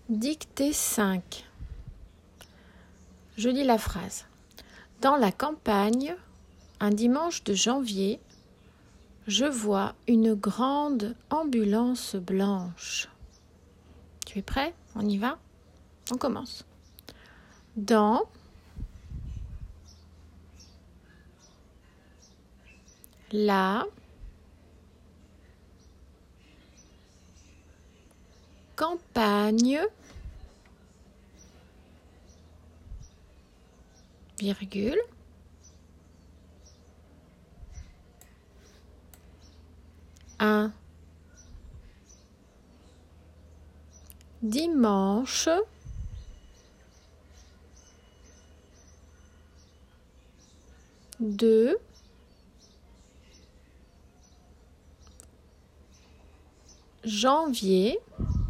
Dictée 5. Je lis la phrase. Dans la campagne, un dimanche de janvier, je vois une grande ambulance blanche. Tu es prêt? On y va? On commence. Dans la campagne, virgule, un dimanche de janvier,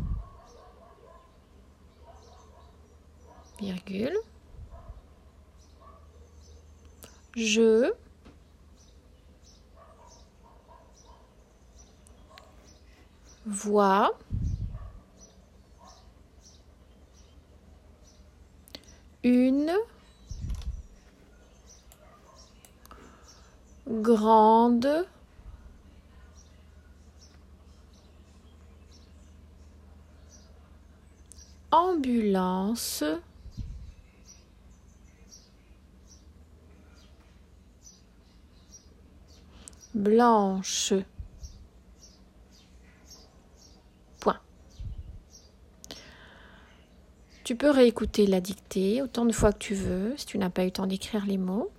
virgule, je vois une grande ambulance blanche. Point. Tu peux réécouter la dictée autant de fois que tu veux, si tu n'as pas eu le temps d'écrire les mots.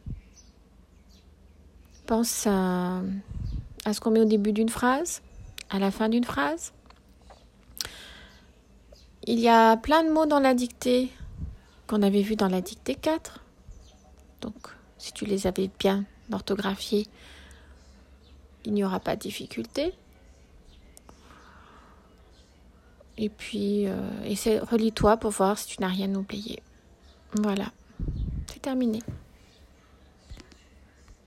Pense à ce qu'on met au début d'une phrase, à la fin d'une phrase. Il y a plein de mots dans la dictée qu'on avait vu dans la dictée 4. Donc, si tu les avais bien orthographiés, il n'y aura pas de difficulté. Et puis, relis-toi pour voir si tu n'as rien oublié. Voilà, c'est terminé.